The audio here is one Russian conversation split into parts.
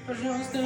Пожалуйста.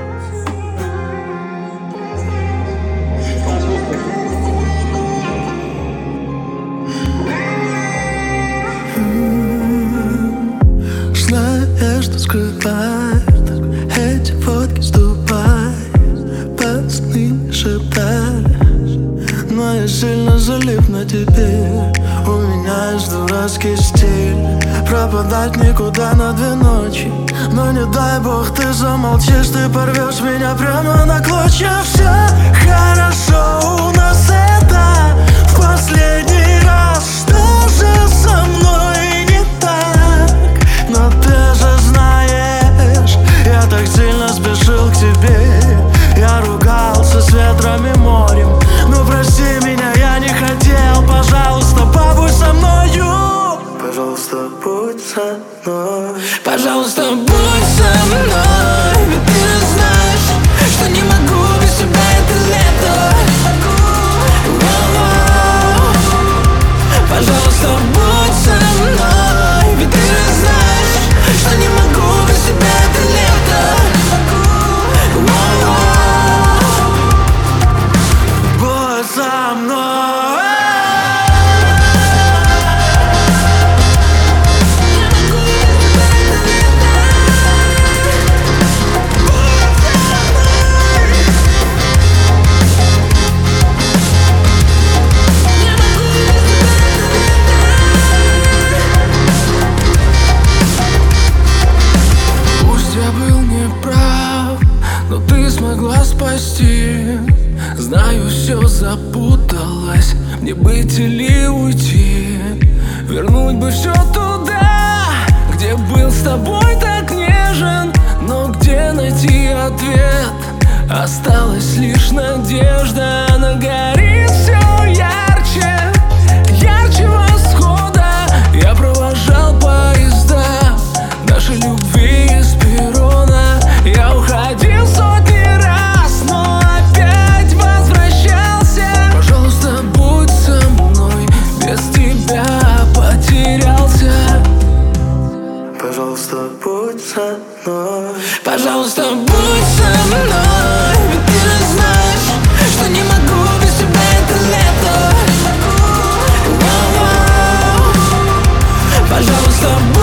Знаешь, что скрывает эти фотки с Дубая. Пацаны шептали, но я сильно залип на тебе. У меня есть дурацкий стиль пропадать никуда на 2 ночи. Но не дай бог ты замолчишь, ты порвешь меня прямо на клочья. Все хорошо, у нас это в последний раз. Что же со мной не так? Но ты же знаешь, я так сильно спешил к тебе. Я ругался с ветром и морем. Ну прости меня, я не хотел. Пожалуйста, побудь со мною. Пожалуйста, будь со мной. Пожалуйста, будь со мной. Ведь ты же знаешь, что не могу без тебя это лето. Пожалуйста, будь со мной. Ведь ты же знаешь, что не могу без тебя это лето. Будь со мной. Но ты смогла спасти. Знаю, все запуталось. Мне быть или уйти. Вернуть бы все туда, где был с тобой так нежен. Но где найти ответ? Осталась лишь надежда. Она горит все ярче, ярче восхода. Я провожал поезда нашей любви из перрона. Я уходил сотни раз, но опять возвращался. Пожалуйста, будь со мной, без тебя потерялся. Пожалуйста, будь со мной. Пожалуйста, будь со мной. Ведь ты же знаешь, что не могу без тебя это лето. Пожалуйста, будь